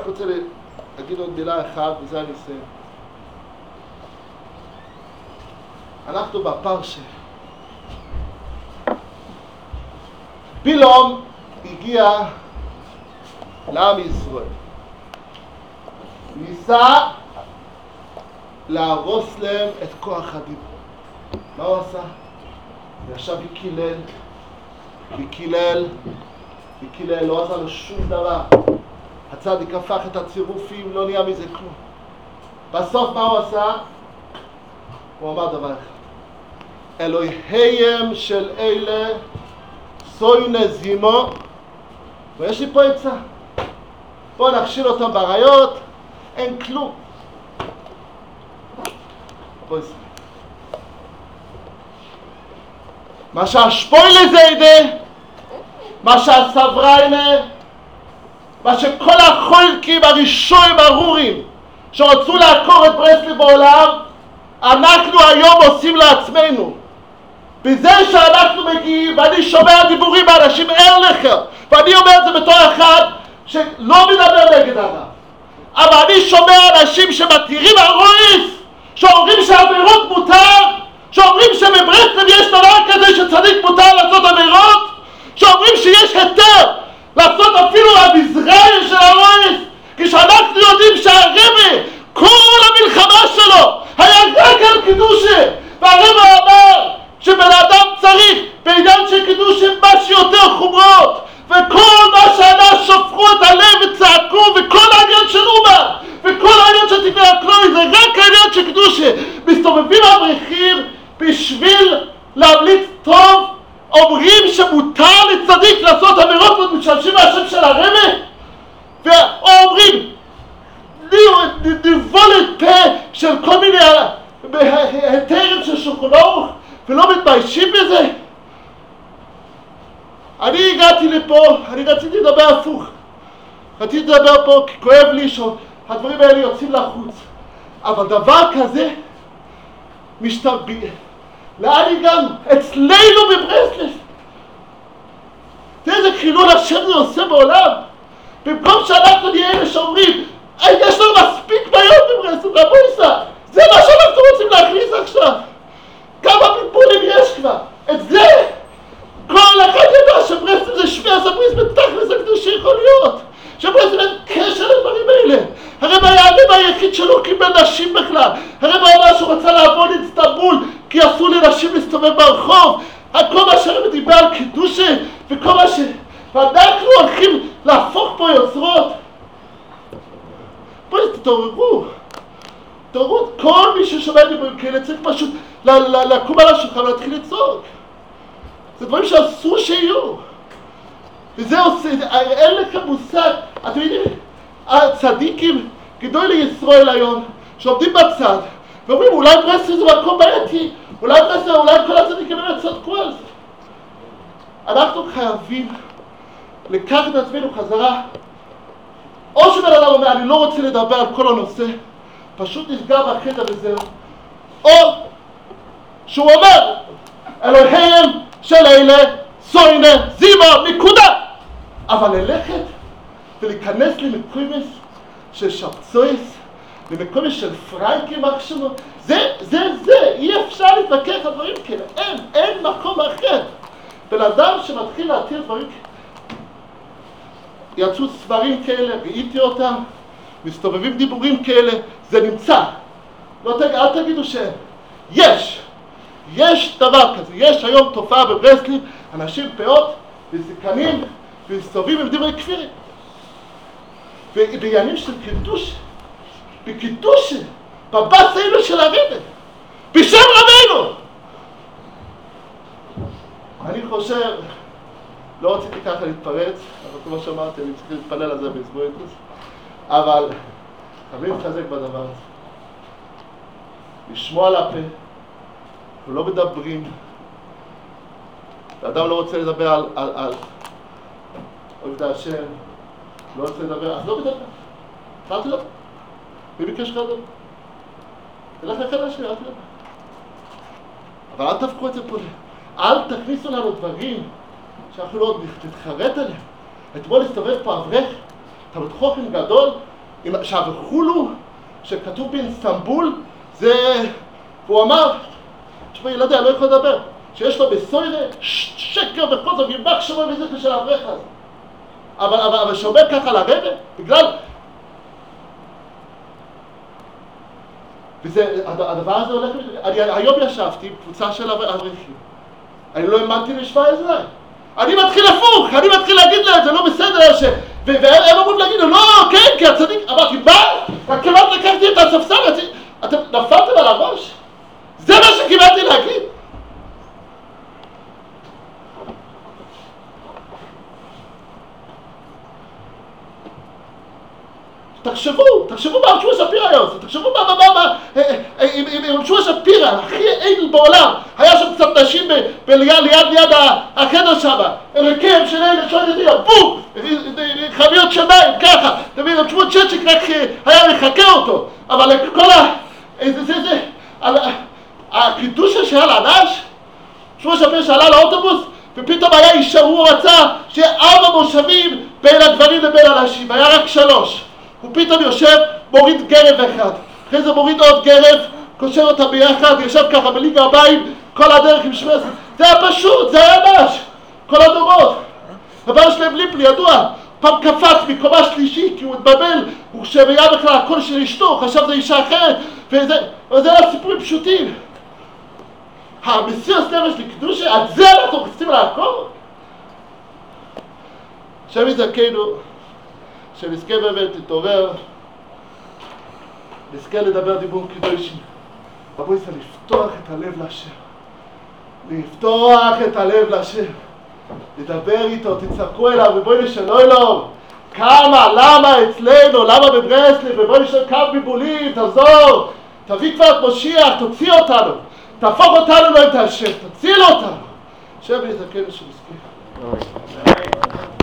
רוצה להגיד עוד מילה אחת, וזה אני אסיים. אנחנו בפרשה. בלעם הגיע לעם ישראל. ניסה להרוס להם את כוח הדיבור. מה הוא עשה? וישב וקילל, לא עשה לו שום דבר. הצדיק הפך את הצירופים, לא נהיה מזה כלום. בסוף מה הוא עשה? הוא אמר דבר אחד. אלוהיהם של אלה סוינה זימו, ויש לי פה עצה. בואו נכשיל אותם בעריות, אין כלום. בואו נסתכל. מה שהשפוילה זיידה, מה שהסבריינה, מה שכל החולקים הראשונים הרורים שרצו לעקור את ברסלב בעולם, אנחנו היום עושים לעצמנו. בזה שאנחנו מגיעים, ואני שומע דיבורים מאנשים לכם, ואני אומר את זה בתור אחד שלא מדבר נגד הרב, אבל אני שומע אנשים שמתירים הרויס, שאומרים שהעבירות מותר, שאומרים שבברסלב יש דבר כזה שצדיק מותר לעשות עבירות, שאומרים שיש היתר לעשות אפילו המזרעי של הרויס, כשאנחנו יודעים שהרבי, כל המלחמה שלו היה רק על קידושה, והרבי אמר שבן אדם צריך בעניין של קידושה מה שיותר חומרות, וכל מה שאנש שפכו את הלב וצעקו, וכל העניין של אומה, וכל העניין של תקווה הקלוי, זה רק העניין של קידושה. מסתובבים אברכים בשביל להמליץ טוב, אומרים שמותר לצדיק לעשות עבירות ומשתמשים מהשם של הרבי, ואומרים נבולת פה של כל מיני היתרים של שולחנו ולא מתביישים בזה. אני הגעתי לפה, אני רציתי לדבר הפוך. רציתי לדבר פה כי כואב לי שהדברים האלה יוצאים לחוץ. אבל דבר כזה משתרבי. לאן הגענו? אצלנו בברסלב. תראה איזה חילול השם זה עושה בעולם. במקום שאנחנו נהיה אלה שאומרים יש לנו מספיק בעיות בברסלב, רבויסה. זה מה שאנחנו רוצים להכניס עכשיו. כמה פלפולים יש כבר? את זה כל אחד ידע שברסלב זה שמי הסבריס בתכלס הקדושי יכול להיות. שברסלב אין קשר לדברים האלה. הרב היה הרב היחיד שלא קיבל נשים בכלל. הרב אמר שהוא רצה לעבוד איסטנבול כי אסור לנשים להסתובב ברחוב. כל מה שהרב דיבר על קידושה וכל מה ואנחנו הולכים להפוך פה יוצרות. בואו תתעוררו. תראו, כל מי ששומע דיבורים כאלה צריך פשוט לקום על השולחן ולהתחיל לצעוק. זה דברים שאסור שיהיו. וזה עושה, אין לכם מושג. אתם יודעים, הצדיקים גדול לישראל היום, שעומדים בצד, ואומרים אולי ברסלב זה מקום בעייתי, אולי כל הצדיקים באמת צדקו על זה. אנחנו חייבים לקחת את עצמנו חזרה, או שבן אדם אומר אני לא רוצה לדבר על כל הנושא, פשוט נסגר בחדר וזהו, או שהוא אומר אלוהיהם של אלה סוינה זימו נקודה, אבל ללכת ולהיכנס למקומות של שבצויס, למקומות של פרנקים מקסימום, זה אי אפשר להתווכח על דברים כאלה, אין מקום אחר. בן אדם שמתחיל להתיר דברים כאלה, יצאו ספרים כאלה, ראיתי אותם, מסתובבים דיבורים כאלה, זה נמצא. אל תגידו יש דבר כזה, יש היום תופעה בברסלב, אנשים פאות וזקנים ומסתובבים עם דברי כפירים. ובימים של בקידוש, בבס האלו של הרבי, בשם רבנו. אני חושב, לא רציתי ככה להתפרץ, אבל כמו שאמרתי, אני צריך להתפלל על זה בהסבויטוס, אבל חייבים להתחזק בדבר הזה. לשמוע על הפה, ולא מדברים. האדם לא רוצה לדבר על עובדי השם, לא רוצה לדבר, אז לא מדבר. אל תדבר. מי ביקש לך לדבר? תלך לחדר שלי, אל תדבר. אבל אל תפקו את זה פה. אל תכניסו לנו דברים שאנחנו לא נתחרט עליהם. אתמול הסתובב פה אברך, תלמיד חכם גדול, עכשיו, חולו, שכתוב באיסטנבול, זה, הוא אמר, תשמע, ילדי, אני לא יכול לדבר, שיש לו בסוירה שקר וחוזר, ימח שמו וזכר של האברך הזה. אבל שאומר ככה לרבא, בגלל... והדבר הזה הולך... אני היום ישבתי עם קבוצה של אברכים. אני לא האמנתי לשמוע את זה. אני מתחיל הפוך, אני מתחיל להגיד להם, זה לא בסדר, והם אמרו להגיד לו, לא, כן, כי הצדיק... אמרתי, מה? כמעט לקחתי את הספסל, אתם נפלתם על הראש? זה מה שקיבלתי להגיד. תחשבו מה רב שפירא היה עושה, תחשבו אם רב שפירא, הכי עדל בעולם, היה שם קצת נשים ליד החדר שם, אלוקים של אלה שואלת, בום, חביות שניים, ככה, תבין, רב שמואל צ'צ'יק רק היה מחכה אותו, אבל כל הקידוש שהיה לאנש, רב שפירא שעלה לאוטובוס, ופתאום היה אישה, הוא רצה שיהיה 4 מושבים בין הגברים לבין הנשים, היה רק 3. הוא פתאום יושב, מוריד גרב אחד, אחרי זה מוריד עוד גרב, קושר אותה ביחד, יושב ככה בליגה הבאים, כל הדרך עם שמס, זה היה פשוט, זה היה נש, כל הדורות. הבעל שלהם ליפלי, ידוע, פעם קפץ מקומה שלישית, כי הוא התבלבל, הוא שהיה בכלל הקול של אשתו, חשב זה אישה אחרת, וזה היה סיפורים פשוטים. המסירות נפש לקדושה, על זה אנחנו רוצים לעקור? השם יזכנו, שנזכה באמת להתעורר, נזכה לדבר דיבור קדושים. רבו ישראל, לפתוח את הלב להשם. לפתוח את הלב להשם. לדבר איתו, תצעקו אליו, ובואי נשאלו אליו. כמה, למה אצלנו, למה בברסלב, ובואי נשאל כמה ביבולים, תעזור. תביא כבר את משיח, תוציא אותנו. תהפוך אותנו לא את השם, תציל אותנו. השם יזכנו שנזכה.